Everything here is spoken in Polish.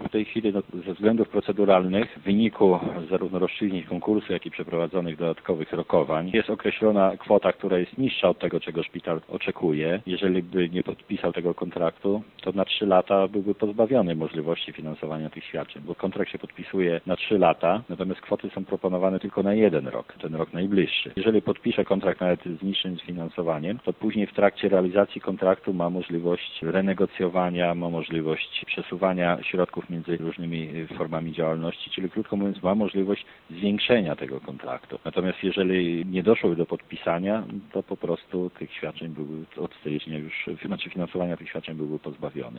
W tej chwili ze względów proceduralnych w wyniku zarówno rozstrzygnięć konkursu, jak i przeprowadzonych dodatkowych rokowań jest określona kwota, która jest niższa od tego, czego szpital oczekuje. Jeżeli by nie podpisał tego kontraktu, to na 3 lata byłby pozbawiony możliwości finansowania tych świadczeń, bo kontrakt się podpisuje na 3 lata, natomiast kwoty są proponowane tylko na 1 rok, ten rok najbliższy. Jeżeli podpisze kontrakt nawet z niższym finansowaniem, to później w trakcie realizacji kontraktu ma możliwość renegocjowania, ma możliwość przesuwania środków między różnymi formami działalności, czyli krótko mówiąc ma możliwość zwiększenia tego kontraktu. Natomiast jeżeli nie doszło do podpisania, to po prostu tych świadczeń były od stycznia finansowania tych świadczeń byłby pozbawiony.